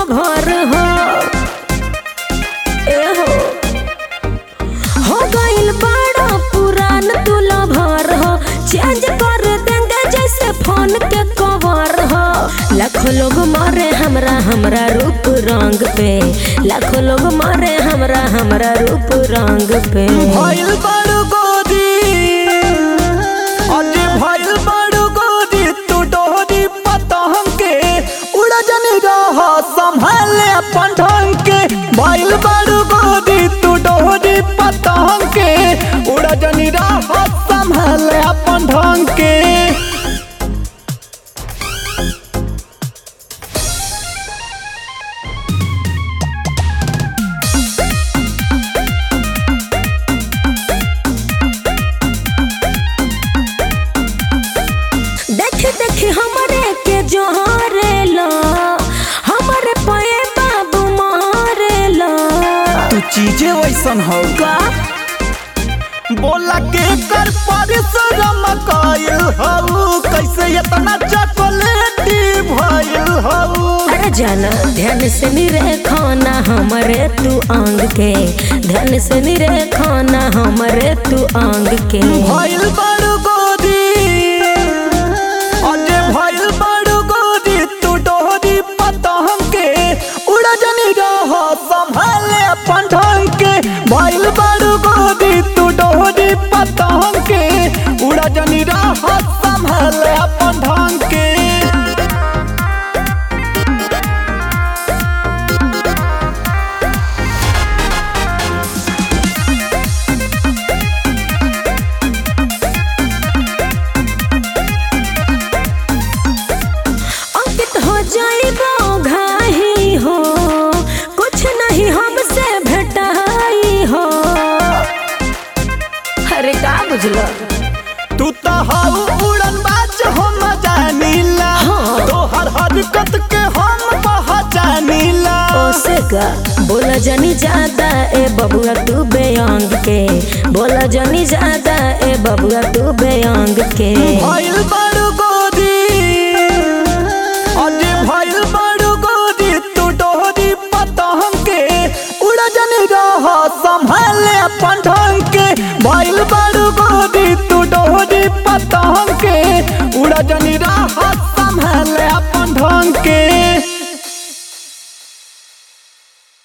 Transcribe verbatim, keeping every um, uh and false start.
Lover हो ए हो हो गइल बड़ा पुरान तू लभर हो चेंज कर देंगे जैसे फोन के कवर हो। लाखों लोग मारे हमरा हमरा रूप रंग पे लाखों लोग मारे हमरा हमरा रूप रंग पे। भइल बड़ गोदी अरे भइल बड़ गोदी तू डोरी पतंग के उड़ा जनी रह संभाले अपन ढंग के। भइल बड़ गोदी तू डोरी पतंग के उड़ा जनी रह संभाले अपन ढंग के। देखी हमरे के जोहरेला हमरे पे बाबू मारेला। तू चीजें वैसन हो का बोला के कर परिश्रम कइल हऊ कैसे इतना चॉकलेटी भइल हऊ। अरे जाना ध्यान से निरे खाना हमरे तू आंग के ध्यान से निरे खाना हमरे तू आंग के। भइल बड़ गोदी अरे भइल बड़ गोदी तू डोरी पतंग के उड़ा जनी रह संभाले अपन ढंग के। भइल बड़ गोदी तू डोरी पतंग के उड़ा जनी रह संभाले अपन ढंग के। जाइबो घाही हो कुछ नहीं हमसे भेटाई हो। अरे का बुझलो तू तो हाउ उड़न बाज हम जानीला हाँ। तोहर हरकत के हम पहचानीला। ओसे का बोला जनी ज्यादा ए बबुआ तू बेअंग के बोला जनी ज्यादा ए बबुआ तू बेअंग के। भइल बड़ गोदी अरे भइल बड़ गोदी तू डोरी पतंग के उड़ा जनी रह संभाले अपन ढंग के। भइल